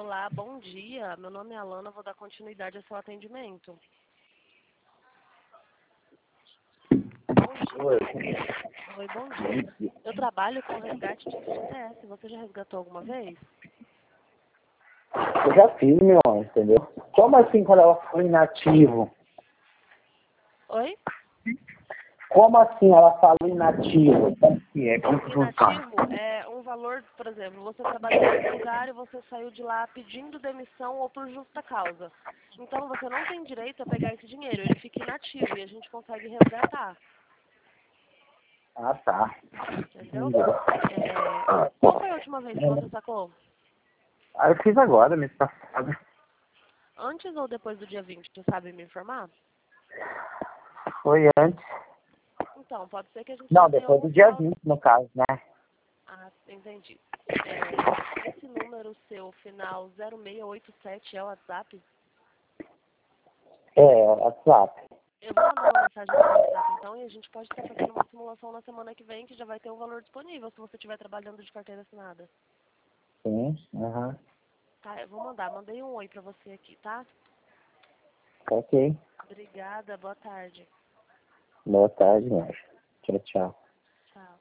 Olá, bom dia. Meu nome é Alana, vou dar continuidade ao seu atendimento. Bom Oi. dia. Oi, bom dia. Eu trabalho com resgate de FGTS. Você já resgatou alguma vez? Eu já fiz, meu anjo, entendeu? Como assim quando ela fala inativo? Oi? Como assim ela fala inativo? Como que é? Como que funciona? Inativo é um valor, por exemplo, você trabalhou em algum lugar e você saiu de lá pedindo demissão ou por justa causa. Então você não tem direito a pegar esse dinheiro, ele fica inativo e a gente consegue resgatar, Ah, tá. entendeu? Entendeu? Qual foi a última vez que você sacou? Ah, eu fiz agora, mês passado. Antes ou depois do dia 20, você sabe me informar? Foi antes. Então, pode ser que a gente Não, já tenha depois algum do dia saldo. 20, no caso, né? Ah, entendi. Esse número seu, final 0687, é o WhatsApp? É, WhatsApp. Eu vou mandar uma mensagem no WhatsApp então e a gente pode estar fazendo uma simulação na semana que vem que já vai ter um valor disponível se você estiver trabalhando de carteira assinada. Sim, aham. Tá, eu vou mandar. Mandei um oi pra você aqui, tá? Ok. Obrigada, boa tarde. Boa tarde, anjo. Tchau, tchau. Tchau.